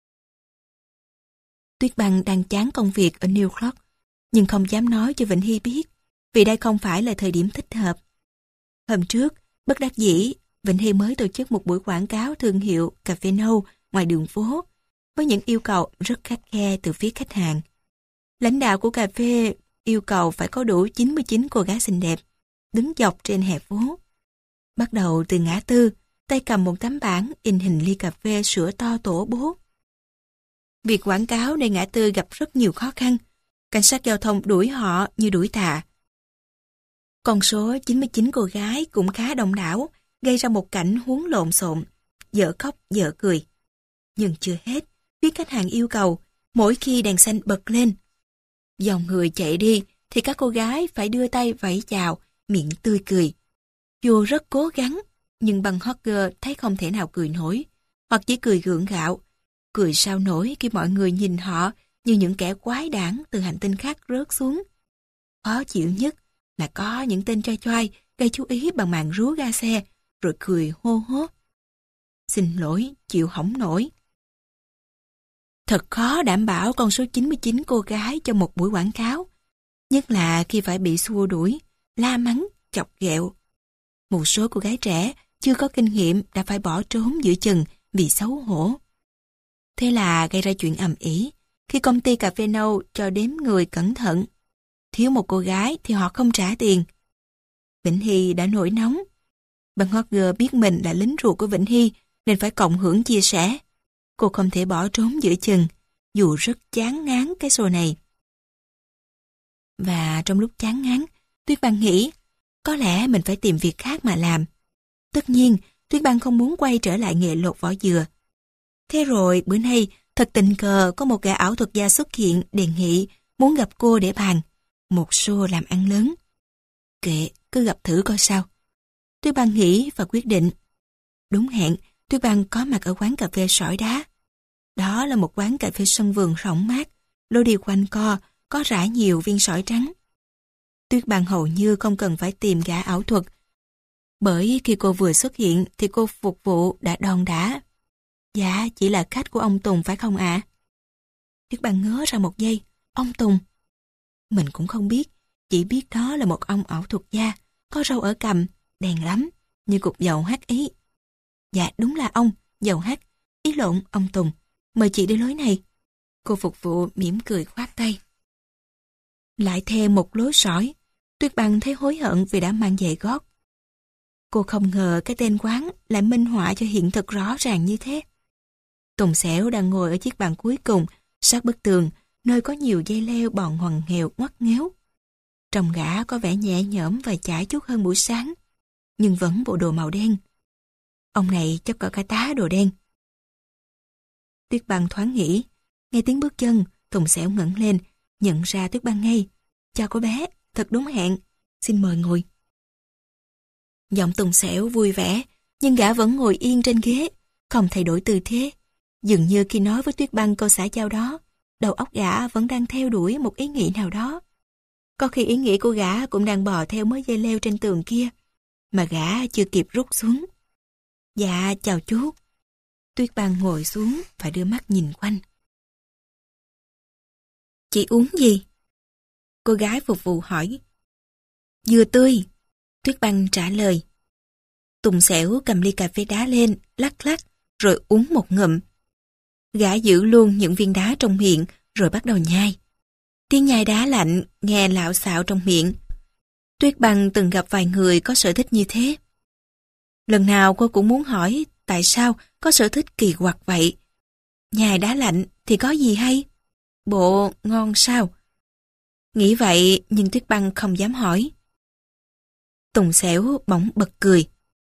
Tuyết Băng đang chán công việc ở New York, nhưng không dám nói cho Vịnh Hy biết, vì đây không phải là thời điểm thích hợp. Hôm trước, bất đắc dĩ, Vịnh Hy mới tổ chức một buổi quảng cáo thương hiệu cà phê nâu ngoài đường phố, với những yêu cầu rất khắt khe từ phía khách hàng. Lãnh đạo của cà phê yêu cầu phải có đủ chín mươi chín cô gái xinh đẹp, đứng dọc trên hè phố. Bắt đầu từ ngã tư, tay cầm một tấm bảng in hình ly cà phê sữa to tổ bố. Việc quảng cáo nơi ngã tư gặp rất nhiều khó khăn. Cảnh sát giao thông đuổi họ như đuổi tà. Con số chín mươi chín cô gái cũng khá đông đảo, gây ra một cảnh huống lộn xộn, dở khóc dở cười. Nhưng chưa hết, phía khách hàng yêu cầu, mỗi khi đèn xanh bật lên, Dòng người chạy đi thì các cô gái phải đưa tay vẫy chào, miệng tươi cười. Dù rất cố gắng, nhưng băng Hogger thấy không thể nào cười nổi, hoặc chỉ cười gượng gạo. Cười sao nổi khi mọi người nhìn họ như những kẻ quái đản từ hành tinh khác rớt xuống. Khó chịu nhất là có những tên trai choai gây chú ý bằng màn rú ga xe, rồi cười hô hố. Xin lỗi, chịu hỏng nổi. Thật khó đảm bảo con số chín mươi chín cô gái cho một buổi quảng cáo, nhất là khi phải bị xua đuổi, la mắng, chọc ghẹo. Một số cô gái trẻ chưa có kinh nghiệm đã phải bỏ trốn giữa chừng vì xấu hổ. Thế là gây ra chuyện ầm ĩ khi công ty cà phê nâu cho đếm người cẩn thận. Thiếu một cô gái thì họ không trả tiền. Vĩnh Hy đã nổi nóng. Băng Hogger biết mình là lính ruột của Vĩnh Hy nên phải cộng hưởng chia sẻ. Cô không thể bỏ trốn giữa chừng, dù rất chán ngán cái show này. Và trong lúc chán ngán, Tuyết Băng nghĩ có lẽ mình phải tìm việc khác mà làm. Tất nhiên, Tuyết Băng không muốn quay trở lại nghề lột vỏ dừa. Thế rồi bữa nay, thật tình cờ có một gã ảo thuật gia xuất hiện đề nghị muốn gặp cô để bàn. Một show làm ăn lớn. Kệ, cứ gặp thử coi sao. Tuyết Băng nghĩ và quyết định. Đúng hẹn, Tuyết Băng có mặt ở quán cà phê sỏi đá. Đó là một quán cà phê sân vườn rộng mát, lối đi quanh co, có rải nhiều viên sỏi trắng. Tuyết Băng hầu như không cần phải tìm gã ảo thuật, bởi khi cô vừa xuất hiện thì cô phục vụ đã đòn đả. Dạ, chỉ là khách của ông Tùng phải không ạ? À? Tuyết Băng ngớ ra một giây. Ông Tùng? Mình cũng không biết, chỉ biết đó là một ông ảo thuật gia, có râu ở cằm, đen lắm, như cục dầu hắt ý. Dạ đúng là ông, dầu hắt, ý lộn ông Tùng, mời chị đi lối này. Cô phục vụ mỉm cười khoát tay. Lại thêm một lối sỏi, Tuyết Băng thấy hối hận vì đã mang giày gót. Cô không ngờ cái tên quán lại minh họa cho hiện thực rõ ràng như thế. Tùng Xẻo đang ngồi ở chiếc bàn cuối cùng, sát bức tường, nơi có nhiều dây leo bòn ngoằn nghèo ngoắt ngéo. Trông gã có vẻ nhẹ nhõm và chải chút hơn buổi sáng, nhưng vẫn bộ đồ màu đen. Ông này chắc có cả tá đồ đen. Tuyết Băng thoáng nghĩ, nghe tiếng bước chân, Tùng Xẻo ngẩng lên, nhận ra Tuyết Băng ngay. Chào cô bé, thật đúng hẹn, xin mời ngồi. Giọng Tùng Xẻo vui vẻ, nhưng gã vẫn ngồi yên trên ghế, không thay đổi tư thế. Dường như khi nói với Tuyết Băng câu xã giao đó, đầu óc gã vẫn đang theo đuổi một ý nghĩ nào đó. Có khi ý nghĩ của gã cũng đang bò theo mớ dây leo trên tường kia, mà gã chưa kịp rút xuống. Dạ, chào chú. Tuyết Băng ngồi xuống và đưa mắt nhìn quanh. Chị uống gì? Cô gái phục vụ hỏi. Dừa tươi, Tuyết Băng trả lời. Tùng Xẻo cầm ly cà phê đá lên, lắc lắc, rồi uống một ngụm. Gã giữ luôn những viên đá trong miệng, rồi bắt đầu nhai. Tiếng nhai đá lạnh, nghe lạo xạo trong miệng. Tuyết Băng từng gặp vài người có sở thích như thế. Lần nào cô cũng muốn hỏi tại sao có sở thích kỳ quặc vậy. Nhai đá lạnh thì có gì hay? Bộ ngon sao? Nghĩ vậy nhưng Tuyết Băng không dám hỏi. Tùng Xẻo bỗng bật cười.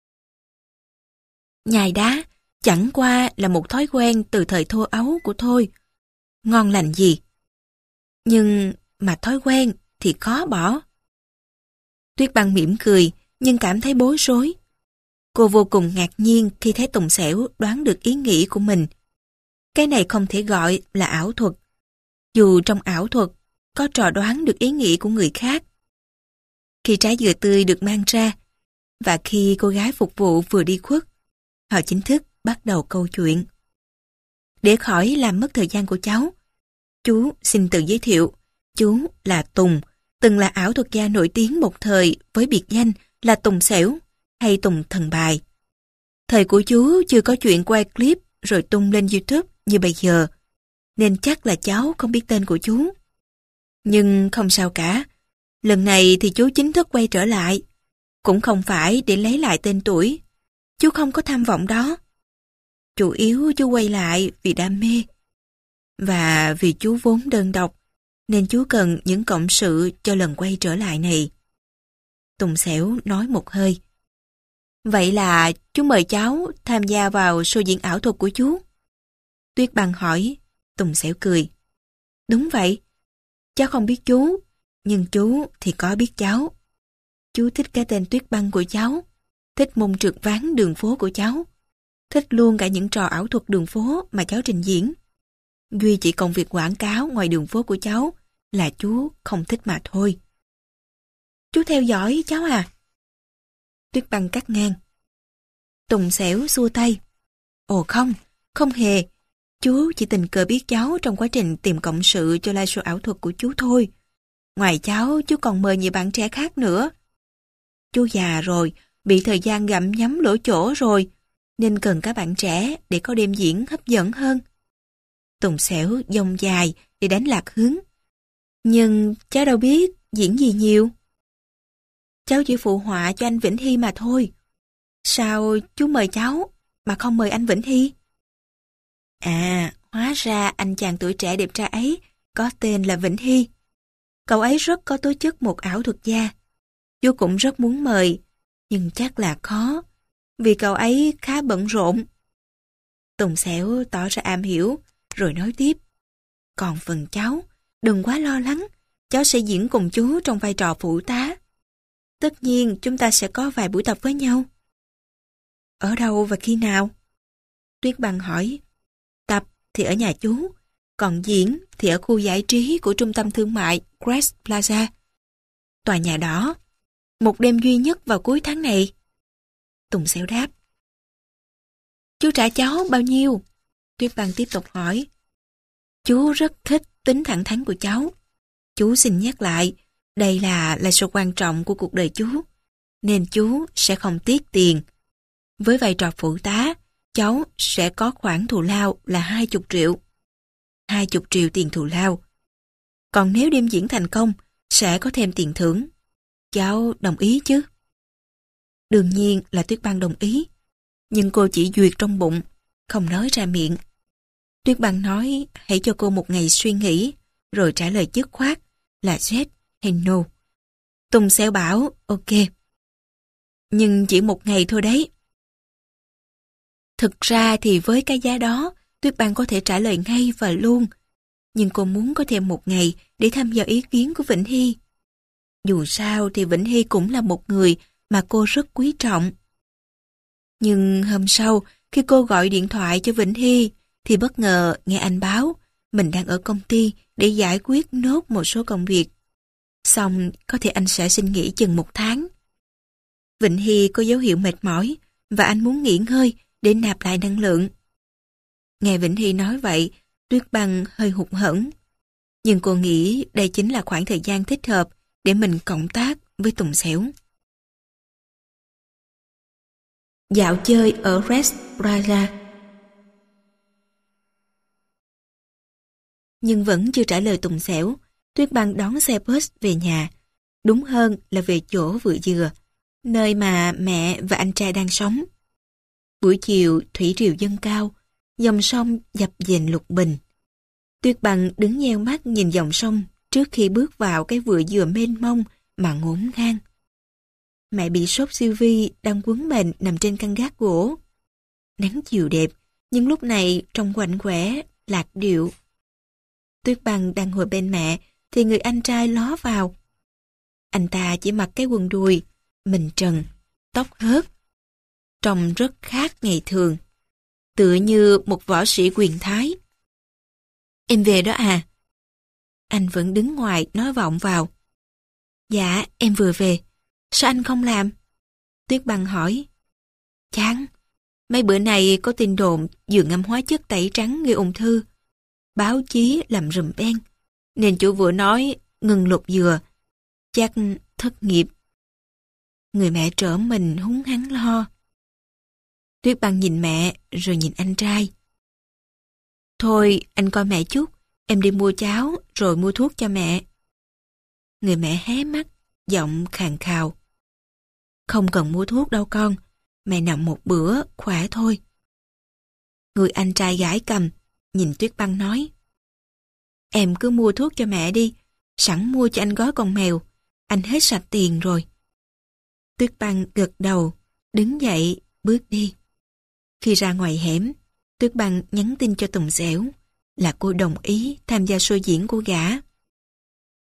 Nhai đá chẳng qua là một thói quen từ thời thô ấu của tôi. Ngon lành gì? Nhưng mà thói quen thì khó bỏ. Tuyết Băng mỉm cười nhưng cảm thấy bối rối. Cô vô cùng ngạc nhiên khi thấy Tùng Xẻo đoán được ý nghĩ của mình. Cái này không thể gọi là ảo thuật. Dù trong ảo thuật có trò đoán được ý nghĩ của người khác. Khi trái dừa tươi được mang ra, và khi cô gái phục vụ vừa đi khuất, họ chính thức bắt đầu câu chuyện. Để khỏi làm mất thời gian của cháu, chú xin tự giới thiệu. Chú là Tùng, từng là ảo thuật gia nổi tiếng một thời với biệt danh là Tùng Xẻo hay Tùng Thần Bài. Thời của chú chưa có chuyện quay clip rồi tung lên YouTube như bây giờ, nên chắc là cháu không biết tên của chú. Nhưng không sao cả, lần này thì chú chính thức quay trở lại. Cũng không phải để lấy lại tên tuổi, chú không có tham vọng đó. Chủ yếu chú quay lại vì đam mê. Và vì chú vốn đơn độc, nên chú cần những cộng sự cho lần quay trở lại này. Tùng Xẻo nói một hơi. Vậy là chú mời cháu tham gia vào show diễn ảo thuật của chú? Tuyết Băng hỏi. Tùng Xẻo cười. Đúng vậy. Cháu không biết chú, nhưng chú thì có biết cháu. Chú thích cái tên Tuyết Băng của cháu, thích môn trượt ván đường phố của cháu, thích luôn cả những trò ảo thuật đường phố mà cháu trình diễn. Duy chỉ công việc quảng cáo ngoài đường phố của cháu là chú không thích mà thôi. Chú theo dõi cháu à? Tuyết Băng cắt ngang. Tùng xẻo xua tay. Ồ không, không hề. Chú chỉ tình cờ biết cháu trong quá trình tìm cộng sự cho live show ảo thuật của chú thôi. Ngoài cháu, chú còn mời nhiều bạn trẻ khác nữa. Chú già rồi, bị thời gian gặm nhấm lỗ chỗ rồi, nên cần các bạn trẻ để có đêm diễn hấp dẫn hơn. Tùng xẻo dông dài để đánh lạc hướng. Nhưng cháu đâu biết diễn gì nhiều. Cháu chỉ phụ họa cho anh Vĩnh Hy mà thôi. Sao chú mời cháu mà không mời anh Vĩnh Hy? À, hóa ra anh chàng tuổi trẻ đẹp trai ấy có tên là Vĩnh Hy. Cậu ấy rất có tố chất một ảo thuật gia. Chú cũng rất muốn mời, nhưng chắc là khó, vì cậu ấy khá bận rộn. Tùng xẻo tỏ ra am hiểu, rồi nói tiếp. Còn phần cháu, đừng quá lo lắng, cháu sẽ diễn cùng chú trong vai trò phụ tá. Tất nhiên chúng ta sẽ có vài buổi tập với nhau. Ở đâu và khi nào? Tuyết Băng hỏi. Tập thì ở nhà chú, còn diễn thì ở khu giải trí của trung tâm thương mại Crest Plaza. Tòa nhà đỏ. Một đêm duy nhất vào cuối tháng này. Tùng xẻo đáp. Chú trả cháu bao nhiêu? Tuyết Băng tiếp tục hỏi. Chú rất thích tính thẳng thắn của cháu. Chú xin nhắc lại, đây là là sự quan trọng của cuộc đời chú, nên chú sẽ không tiếc tiền. Với vai trò phụ tá, cháu sẽ có khoản thù lao là hai chục triệu. Hai chục triệu tiền thù lao. Còn nếu đêm diễn thành công, sẽ có thêm tiền thưởng. Cháu đồng ý chứ? Đương nhiên là Tuyết Băng đồng ý, nhưng cô chỉ duyệt trong bụng, không nói ra miệng. Tuyết Băng nói hãy cho cô một ngày suy nghĩ, rồi trả lời dứt khoát là yes hay no. Tùng xẻo bảo ok. Nhưng chỉ một ngày thôi đấy. Thực ra thì với cái giá đó, Tuyết Băng có thể trả lời ngay và luôn. Nhưng cô muốn có thêm một ngày để tham gia ý kiến của Vĩnh Hy. Dù sao thì Vĩnh Hy cũng là một người mà cô rất quý trọng. Nhưng hôm sau, khi cô gọi điện thoại cho Vĩnh Hy, thì bất ngờ nghe anh báo mình đang ở công ty để giải quyết nốt một số công việc. Xong có thể anh sẽ xin nghỉ chừng một tháng. Vĩnh Hy có dấu hiệu mệt mỏi và anh muốn nghỉ ngơi để nạp lại năng lượng. Nghe Vĩnh Hy nói vậy, Tuyết Băng hơi hụt hẫng. Nhưng cô nghĩ đây chính là khoảng thời gian thích hợp để mình cộng tác với Tùng xẻo. Dạo chơi ở Red Plaza. Nhưng vẫn chưa trả lời Tùng xẻo, Tuyết Băng đón xe bus về nhà. Đúng hơn là về chỗ Vựa Dừa, nơi mà mẹ và anh trai đang sống. Buổi chiều thủy triều dâng cao, dòng sông dập dềnh lục bình. Tuyết Băng đứng nheo mắt nhìn dòng sông trước khi bước vào cái vựa dừa mênh mông mà ngổn ngang. Mẹ bị sốt siêu vi đang quấn mền nằm trên căn gác gỗ. Nắng chiều đẹp, nhưng lúc này trông quạnh quẻ, lạc điệu. Tuyết Băng đang ngồi bên mẹ thì người anh trai ló vào. Anh ta chỉ mặc cái quần đùi, mình trần, tóc hớt. Trông rất khác ngày thường, tựa như một võ sĩ quyền thái. Em về đó à? Anh vẫn đứng ngoài nói vọng vào. Dạ, em vừa về. Sao anh không làm? Tuyết Băng hỏi. Chán, mấy bữa nay có tin đồn vừa ngâm hóa chất tẩy trắng gây ung thư. Báo chí làm rùm beng, nên chủ vừa nói ngừng lột dừa, chắc thất nghiệp. Người mẹ trở mình húng hắng lo. Tuyết Băng nhìn mẹ rồi nhìn anh trai. Thôi anh coi mẹ chút, em đi mua cháo rồi mua thuốc cho mẹ. Người mẹ hé mắt, giọng khàn khào. Không cần mua thuốc đâu con, mẹ nằm một bữa, khỏe thôi. Người anh trai gãi cầm, nhìn Tuyết Băng nói. Em cứ mua thuốc cho mẹ đi, sẵn mua cho anh gói con mèo, anh hết sạch tiền rồi. Tuyết Băng gật đầu, đứng dậy, bước đi. Khi ra ngoài hẻm, Tuyết Băng nhắn tin cho Tùng xẻo là cô đồng ý tham gia show diễn của gã.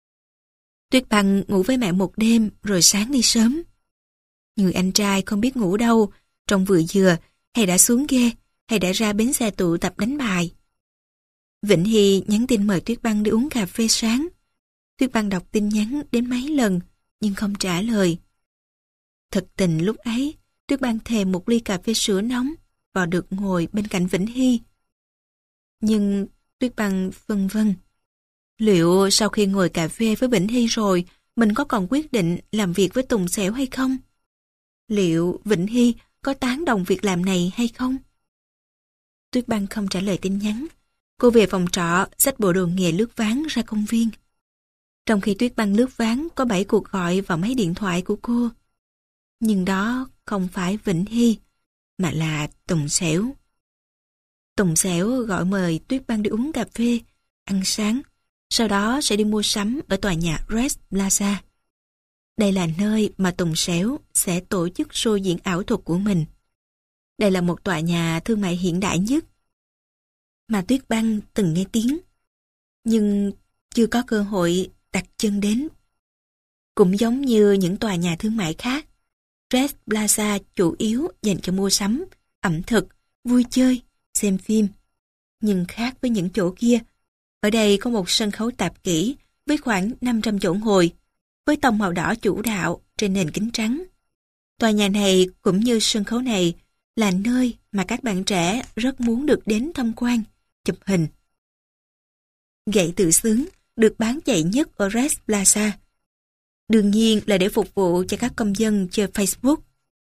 Tuyết Băng ngủ với mẹ một đêm rồi sáng đi sớm. Người anh trai không biết ngủ đâu, trong vựa dừa, hay đã xuống ghe, hay đã ra bến xe tụ tập đánh bài. Vĩnh Hy nhắn tin mời Tuyết Băng đi uống cà phê sáng. Tuyết Băng đọc tin nhắn đến mấy lần, nhưng không trả lời. Thật tình lúc ấy, Tuyết Băng thèm một ly cà phê sữa nóng và được ngồi bên cạnh Vĩnh Hy. Nhưng Tuyết Băng vân vân. Liệu sau khi ngồi cà phê với Vĩnh Hy rồi, mình có còn quyết định làm việc với Tùng Xẻo hay không? Liệu Vĩnh Hy có tán đồng việc làm này hay không? Tuyết Băng không trả lời tin nhắn. Cô về phòng trọ, xách bộ đồ nghề lướt ván ra công viên. Trong khi Tuyết Băng lướt ván, có bảy cuộc gọi vào máy điện thoại của cô. Nhưng đó không phải Vĩnh Hy, mà là Tùng Xẻo. Tùng Xẻo gọi mời Tuyết Băng đi uống cà phê, ăn sáng, sau đó sẽ đi mua sắm ở tòa nhà Red Plaza. Đây là nơi mà Tùng Xẻo sẽ tổ chức show diễn ảo thuật của mình. Đây là một tòa nhà thương mại hiện đại nhất mà Tuyết Băng từng nghe tiếng, nhưng chưa có cơ hội đặt chân đến. Cũng giống như những tòa nhà thương mại khác, Red Plaza chủ yếu dành cho mua sắm, ẩm thực, vui chơi, xem phim. Nhưng khác với những chỗ kia, ở đây có một sân khấu tạp kỹ với khoảng năm trăm chỗ ngồi, với tông màu đỏ chủ đạo trên nền kính trắng. Tòa nhà này cũng như sân khấu này là nơi mà các bạn trẻ rất muốn được đến tham quan, chụp hình. Gậy tự xướng được bán chạy nhất ở Red Plaza. Đương nhiên là để phục vụ cho các công dân chơi Facebook.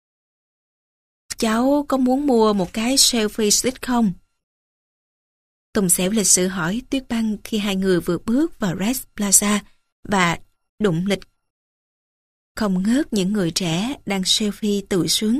Cháu có muốn mua một cái selfie stick không? Tùng Xẻo lịch sự hỏi Tuyết Băng khi hai người vừa bước vào Red Plaza và đụng lịch không ngớt những người trẻ đang selfie tự sướng.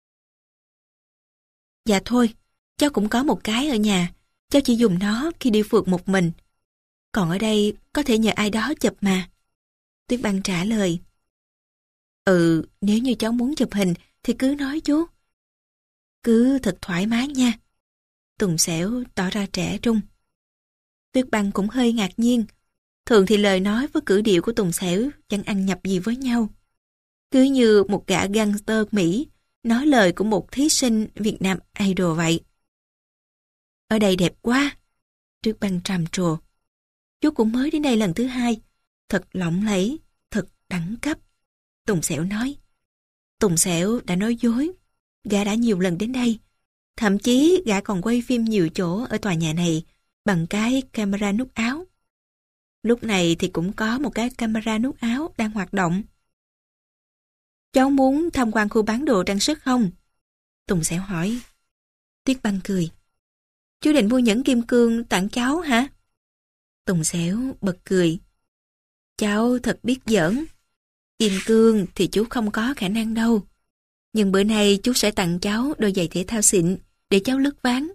Dạ thôi, cháu cũng có một cái ở nhà, cháu chỉ dùng nó khi đi phượt một mình. Còn ở đây có thể nhờ ai đó chụp mà. Tuyết Băng trả lời. Ừ, nếu như cháu muốn chụp hình thì cứ nói chú. Cứ thật thoải mái nha. Tùng Xẻo tỏ ra trẻ trung. Tuyết Băng cũng hơi ngạc nhiên. Thường thì lời nói với cử điệu của Tùng Xẻo chẳng ăn nhập gì với nhau. Cứ như một gã gangster Mỹ nói lời của một thí sinh Việt Nam Idol vậy. Ở đây đẹp quá. Tuyết Băng trầm trồ. Chú cũng mới đến đây lần thứ hai. Thật lộng lẫy, thật đẳng cấp. Tùng Xẻo nói. Tùng Xẻo đã nói dối. Gã đã nhiều lần đến đây. Thậm chí gã còn quay phim nhiều chỗ ở tòa nhà này bằng cái camera nút áo. Lúc này thì cũng có một cái camera nút áo đang hoạt động. Cháu muốn tham quan khu bán đồ trang sức không? Tùng Xẻo hỏi. Tuyết Băng cười. Chú định mua nhẫn kim cương tặng cháu hả? Tùng Xẻo bật cười. Cháu thật biết giỡn. Kim cương thì chú không có khả năng đâu. Nhưng bữa nay chú sẽ tặng cháu đôi giày thể thao xịn để cháu lướt ván.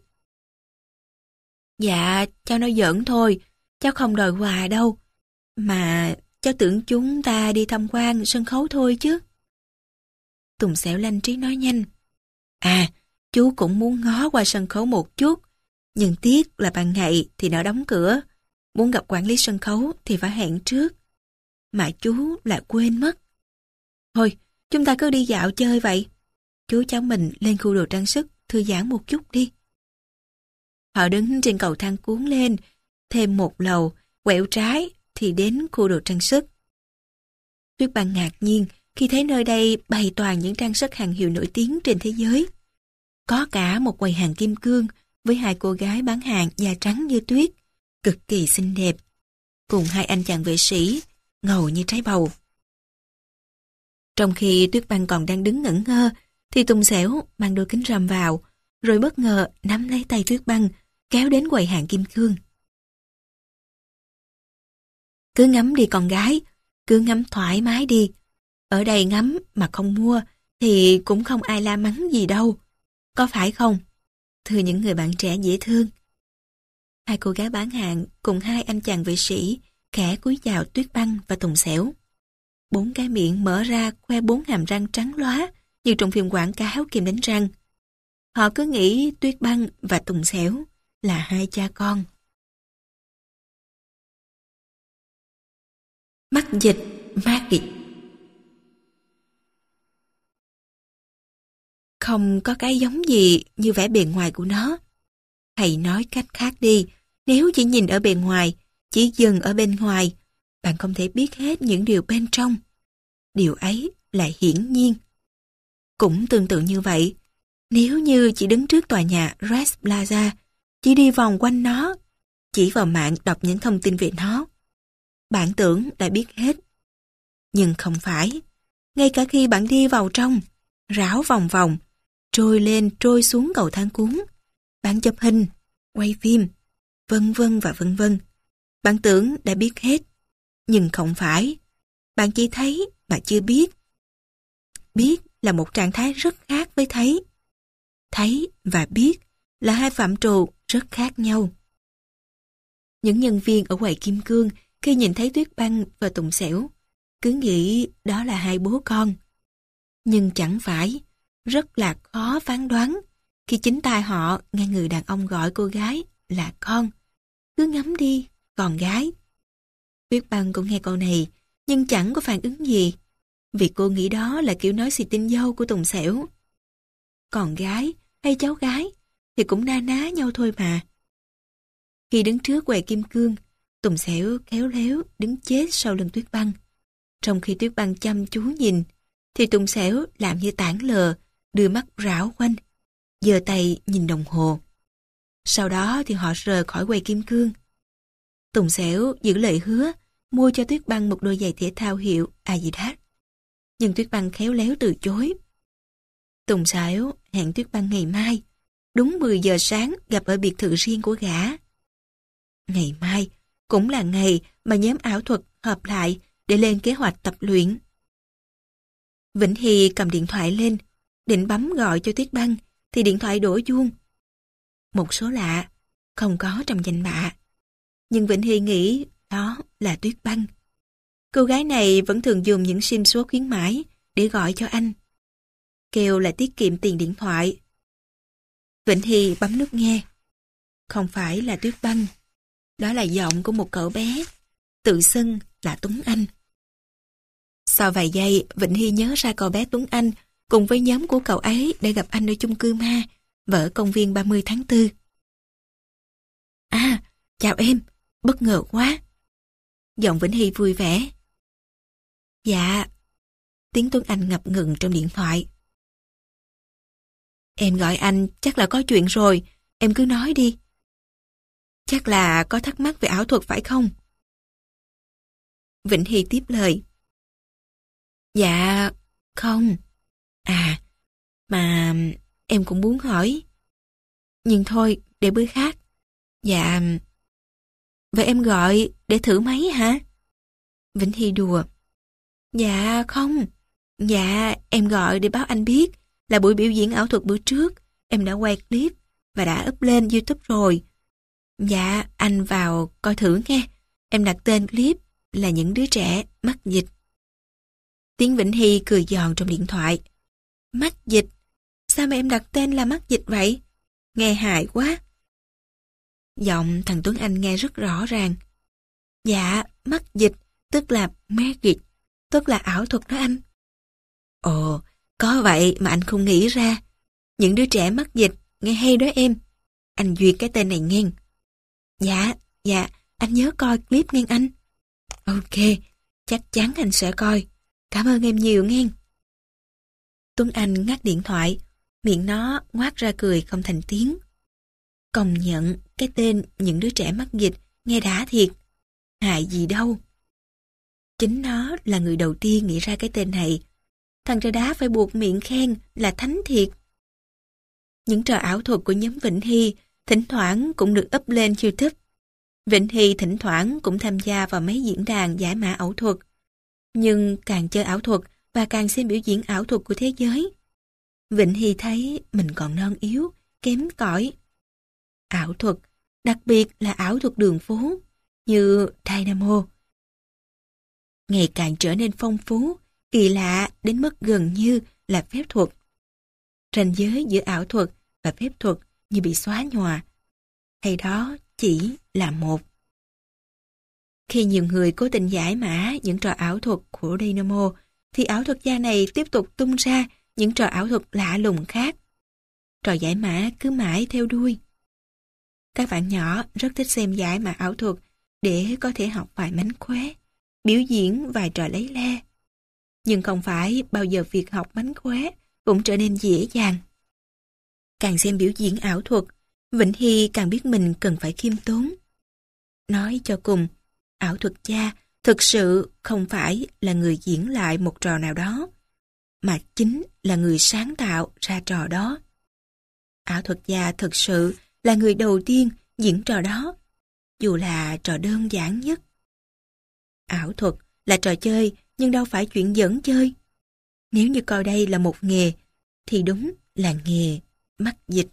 Dạ, cháu nói giỡn thôi. Cháu không đòi quà đâu. Mà cháu tưởng chúng ta đi tham quan sân khấu thôi chứ. Tùng Xẻo lanh trí nói nhanh. À, chú cũng muốn ngó qua sân khấu một chút. Nhưng tiếc là ban ngày thì nó đóng cửa. Muốn gặp quản lý sân khấu thì phải hẹn trước. Mà chú lại quên mất. Thôi, chúng ta cứ đi dạo chơi vậy. Chú cháu mình lên khu đồ trang sức thư giãn một chút đi. Họ đứng trên cầu thang cuốn lên, thêm một lầu, quẹo trái thì đến khu đồ trang sức. Tuyết Băng ngạc nhiên khi thấy nơi đây bày toàn những trang sức hàng hiệu nổi tiếng trên thế giới. Có cả một quầy hàng kim cương với hai cô gái bán hàng da trắng như tuyết, cực kỳ xinh đẹp, cùng hai anh chàng vệ sĩ, ngầu như trái bầu. Trong khi Tuyết Băng còn đang đứng ngẩn ngơ, thì Tùng Xẻo mang đôi kính râm vào, rồi bất ngờ nắm lấy tay Tuyết Băng, kéo đến quầy hàng kim cương. Cứ ngắm đi con gái, cứ ngắm thoải mái đi. Ở đây ngắm mà không mua thì cũng không ai la mắng gì đâu. Có phải không? Thưa những người bạn trẻ dễ thương. Hai cô gái bán hàng cùng hai anh chàng vệ sĩ khẽ cúi chào Tuyết Băng và Tùng Xẻo. Bốn cái miệng mở ra khoe bốn hàm răng trắng lóa như trong phim quảng cáo kem đánh răng. Họ cứ nghĩ Tuyết Băng và Tùng Xẻo là hai cha con. Mắc dịch. Magic. Không có cái giống gì như vẻ bề ngoài của nó. Hay nói cách khác đi, nếu chỉ nhìn ở bề ngoài, chỉ dừng ở bên ngoài, bạn không thể biết hết những điều bên trong. Điều ấy là hiển nhiên. Cũng tương tự như vậy, nếu như chỉ đứng trước tòa nhà Red Plaza, chỉ đi vòng quanh nó, chỉ vào mạng đọc những thông tin về nó, bạn tưởng đã biết hết. Nhưng không phải. Ngay cả khi bạn đi vào trong, rảo vòng vòng, trôi lên trôi xuống cầu thang cuốn, bạn chụp hình, quay phim, vân vân và vân vân, bạn tưởng đã biết hết. Nhưng không phải. Bạn chỉ thấy mà chưa biết. Biết là một trạng thái rất khác với thấy. Thấy và biết là hai phạm trù rất khác nhau. Những nhân viên ở quầy kim cương khi nhìn thấy Tuyết Băng và Tùng Xẻo cứ nghĩ đó là hai bố con. Nhưng chẳng phải, rất là khó phán đoán khi chính tai họ nghe người đàn ông gọi cô gái là con. Cứ ngắm đi, con gái. Tuyết Băng cũng nghe câu này, nhưng chẳng có phản ứng gì, vì cô nghĩ đó là kiểu nói xì tin dâu của Tùng Xẻo. Con gái hay cháu gái thì cũng na ná nhau thôi mà. Khi đứng trước quầy kim cương, Tùng Xẻo khéo léo đứng chết sau lưng Tuyết Băng. Trong khi Tuyết Băng chăm chú nhìn, thì Tùng Xẻo làm như tản lờ, đưa mắt rảo quanh, giơ tay nhìn đồng hồ. Sau đó thì họ rời khỏi quầy kim cương. Tùng Xẻo giữ lời hứa mua cho Tuyết Băng một đôi giày thể thao hiệu Adidas. Nhưng Tuyết Băng khéo léo từ chối. Tùng Xẻo hẹn Tuyết Băng ngày mai, đúng mười giờ sáng gặp ở biệt thự riêng của gã. Ngày mai cũng là ngày mà nhóm ảo thuật họp lại để lên kế hoạch tập luyện. Vĩnh Hy cầm điện thoại lên, định bấm gọi cho Tuyết Băng, thì điện thoại đổ chuông. Một số lạ, không có trong danh bạ. Nhưng Vĩnh Hy nghĩ đó là Tuyết Băng. Cô gái này vẫn thường dùng những sim số khuyến mãi để gọi cho anh. Kêu là tiết kiệm tiền điện thoại. Vĩnh Hy bấm nút nghe. Không phải là Tuyết Băng. Đó là giọng của một cậu bé, tự xưng là Tuấn Anh. Sau vài giây, Vĩnh Hy nhớ ra cậu bé Tuấn Anh cùng với nhóm của cậu ấy đã gặp anh ở chung cư ma và ở công viên ba mươi tháng tư. À, chào em, bất ngờ quá. Giọng Vĩnh Hy vui vẻ. Dạ. Tiếng Tuấn Anh ngập ngừng trong điện thoại. Em gọi anh chắc là có chuyện rồi, em cứ nói đi. Chắc là có thắc mắc về ảo thuật phải không? Vĩnh Hy tiếp lời. Dạ, không. À, mà em cũng muốn hỏi. Nhưng thôi, để bữa khác. Dạ. Vậy em gọi để thử máy hả? Vĩnh Hy đùa. Dạ không. Dạ, em gọi để báo anh biết là buổi biểu diễn ảo thuật bữa trước em đã quay clip và đã up lên YouTube rồi. Dạ, anh vào coi thử nghe. Em đặt tên clip là Những đứa trẻ mắc dịch. Tiếng Vĩnh Hy cười giòn trong điện thoại. Mắc dịch? Sao mà em đặt tên là mắc dịch vậy? Nghe hài quá. Giọng thằng Tuấn Anh nghe rất rõ ràng. Dạ, mắc dịch, tức là magic, tức là ảo thuật đó anh. Ồ, có vậy mà anh không nghĩ ra. Những đứa trẻ mắc dịch, nghe hay đó em. Anh duyệt cái tên này nghe. Dạ, dạ, anh nhớ coi clip nghe anh. Ok, chắc chắn anh sẽ coi. Cảm ơn em nhiều nghe. Tuấn Anh ngắt điện thoại, miệng nó ngoác ra cười không thành tiếng. Công nhận cái tên Những đứa trẻ mắc dịch nghe đã thiệt. Hại gì đâu. Chính nó là người đầu tiên nghĩ ra cái tên này. Thằng Trà Đá phải buộc miệng khen là thánh thiệt. Những trò ảo thuật của nhóm Vĩnh Hy thỉnh thoảng cũng được up lên YouTube. Vĩnh Hy thỉnh thoảng cũng tham gia vào mấy diễn đàn giải mã ảo thuật. Nhưng càng chơi ảo thuật và càng xem biểu diễn ảo thuật của thế giới, Vĩnh Hy thấy mình còn non yếu, kém cỏi. Ảo thuật, đặc biệt là ảo thuật đường phố, như Dynamo, ngày càng trở nên phong phú, kỳ lạ đến mức gần như là phép thuật. Ranh giới giữa ảo thuật và phép thuật như bị xóa nhòa, hay đó chỉ là một. Khi nhiều người cố tình giải mã những trò ảo thuật của Dynamo, thì ảo thuật gia này tiếp tục tung ra những trò ảo thuật lạ lùng khác. Trò giải mã cứ mãi theo đuôi. Các bạn nhỏ rất thích xem giải mã ảo thuật để có thể học vài mánh khóe, biểu diễn vài trò lấy le. Nhưng không phải bao giờ việc học mánh khóe cũng trở nên dễ dàng. Càng xem biểu diễn ảo thuật, Vĩnh Hy càng biết mình cần phải khiêm tốn. Nói cho cùng, ảo thuật gia thực sự không phải là người diễn lại một trò nào đó, mà chính là người sáng tạo ra trò đó. Ảo thuật gia thực sự là người đầu tiên diễn trò đó, dù là trò đơn giản nhất. Ảo thuật là trò chơi nhưng đâu phải chuyện giỡn chơi. Nếu như coi đây là một nghề, thì đúng là nghề mắc dịch.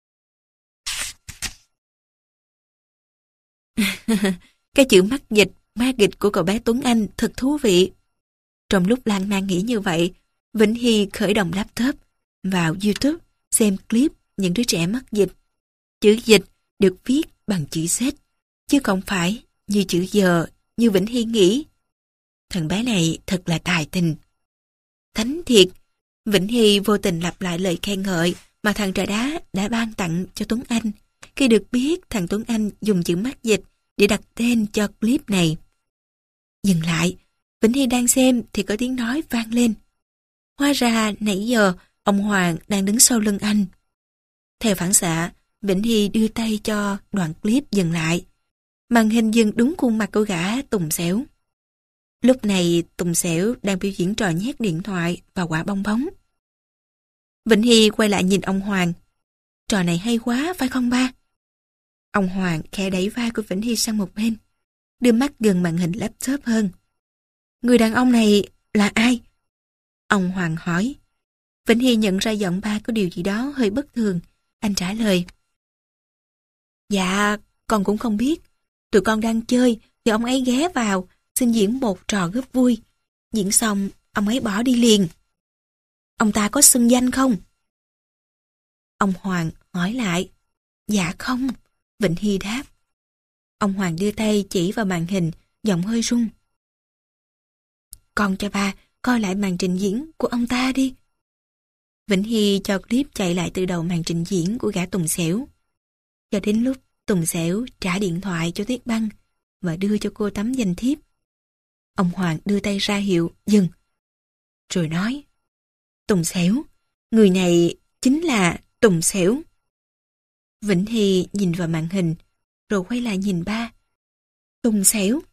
Cái chữ mắc dịch, ma dịch của cậu bé Tuấn Anh thật thú vị. Trong lúc lan man nghĩ như vậy, Vĩnh Hy khởi động laptop, vào YouTube xem clip những đứa trẻ mắc dịch. Chữ dịch được viết bằng chữ Z, chứ không phải như chữ giờ như Vĩnh Hy nghĩ. Thằng bé này thật là tài tình. Thánh thiệt, Vĩnh Hy vô tình lặp lại lời khen ngợi mà thằng trà đá đã ban tặng cho Tuấn Anh khi được biết thằng Tuấn Anh dùng chữ mắc dịch để đặt tên cho clip này. Dừng lại, Vĩnh Hy đang xem thì có tiếng nói vang lên. Hóa ra nãy giờ ông Hoàng đang đứng sau lưng anh. Theo phản xạ, Vĩnh Hy đưa tay cho đoạn clip dừng lại. Màn hình dừng đúng khuôn mặt của gã Tùng Xẻo. Lúc này Tùng Xẻo đang biểu diễn trò nhét điện thoại vào quả bong bóng. Vĩnh Hy quay lại nhìn ông Hoàng. Trò này hay quá phải không ba? Ông Hoàng khẽ đẩy vai của Vĩnh Hy sang một bên, đưa mắt gần màn hình laptop hơn. Người đàn ông này là ai? Ông Hoàng hỏi. Vĩnh Hy nhận ra giọng ba có điều gì đó hơi bất thường. Anh trả lời. Dạ, con cũng không biết. Tụi con đang chơi thì ông ấy ghé vào xin diễn một trò góp vui. Diễn xong, ông ấy bỏ đi liền. Ông ta có xưng danh không? Ông Hoàng hỏi lại. Dạ không, Vĩnh Hy đáp. Ông Hoàng đưa tay chỉ vào màn hình, giọng hơi run. Con cho ba coi lại màn trình diễn của ông ta đi. Vĩnh Hy cho clip chạy lại từ đầu màn trình diễn của gã Tùng Xẻo. Cho đến lúc Tùng Xẻo trả điện thoại cho Tuyết Băng và đưa cho cô tấm danh thiếp. Ông Hoàng đưa tay ra hiệu dừng. Rồi nói. Tùng Xẻo, người này chính là Tùng Xẻo. Vĩnh Hy nhìn vào màn hình, rồi quay lại nhìn ba. Tùng Xẻo.